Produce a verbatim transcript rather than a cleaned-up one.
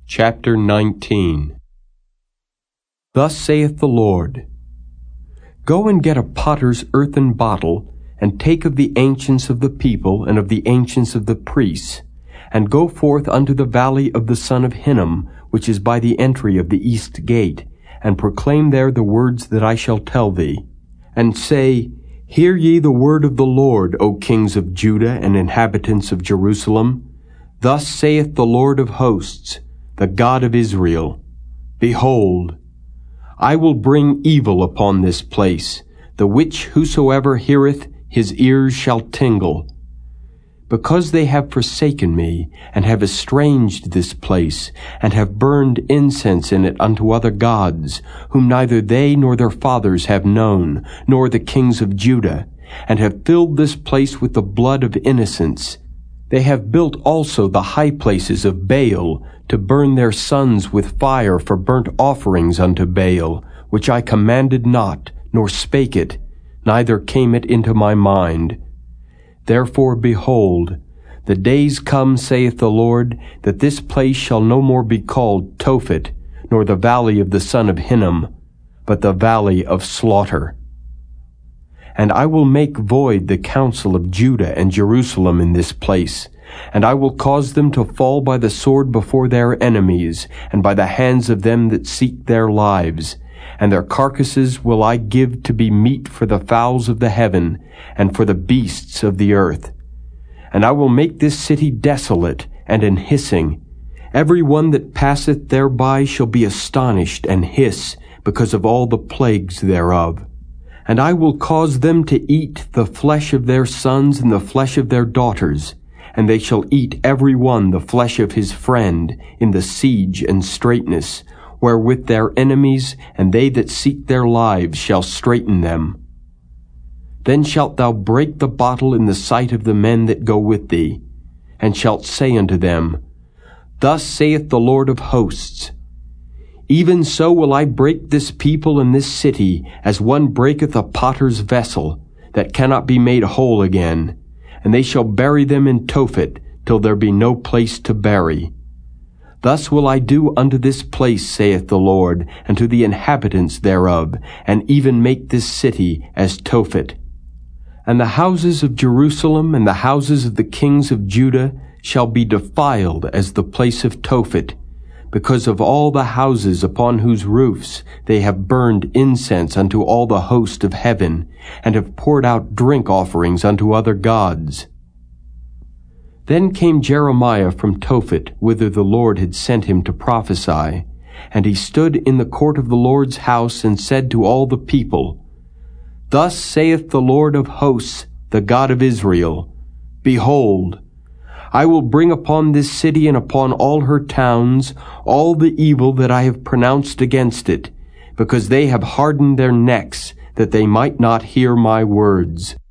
Chapter nineteen. Thus saith the Lord, Go and get a potter's earthen bottle, and take of the ancients of the people and of the ancients of the priests, and go forth unto the valley of the son of Hinnom, which is by the entry of the east gate, and proclaim there the words that I shall tell thee, and say, Hear ye the word of the Lord, O kings of Judah and inhabitants of Jerusalem. Thus saith the Lord of hosts, the God of Israel, Behold, I will bring evil upon this place, the which whosoever heareth, his ears shall tingle. Because they have forsaken me, and have estranged this place, and have burned incense in it unto other gods, whom neither they nor their fathers have known, nor the kings of Judah, and have filled this place with the blood of innocents. They have built also the high places of Baal, to burn their sons with fire for burnt offerings unto Baal, which I commanded not, nor spake it, neither came it into my mind. Therefore, behold, the days come, saith the Lord, that this place shall no more be called Tophet, nor the valley of the son of Hinnom, but the valley of slaughter. And I will make void the counsel of Judah and Jerusalem in this place, and I will cause them to fall by the sword before their enemies, and by the hands of them that seek their lives. And their carcasses will I give to be meat for the fowls of the heaven, and for the beasts of the earth. And I will make this city desolate, and an hissing. Every one that passeth thereby shall be astonished, and hiss, because of all the plagues thereof. And I will cause them to eat the flesh of their sons and the flesh of their daughters, and they shall eat every one the flesh of his friend in the siege and straitness, wherewith their enemies and they that seek their lives shall straiten them. Then shalt thou break the bottle in the sight of the men that go with thee, and shalt say unto them, Thus saith the Lord of hosts, Even so will I break this people and this city, as one breaketh a potter's vessel, that cannot be made whole again, and they shall bury them in Tophet, till there be no place to bury. Thus will I do unto this place, saith the Lord, and to the inhabitants thereof, and even make this city as Tophet. And the houses of Jerusalem and the houses of the kings of Judah shall be defiled as the place of Tophet, because of all the houses upon whose roofs they have burned incense unto all the host of heaven, and have poured out drink offerings unto other gods. Then came Jeremiah from Tophet, whither the Lord had sent him to prophesy. And he stood in the court of the Lord's house, and said to all the people, Thus saith the Lord of hosts, the God of Israel, Behold, I will bring upon this city and upon all her towns all the evil that I have pronounced against it, because they have hardened their necks, that they might not hear my words.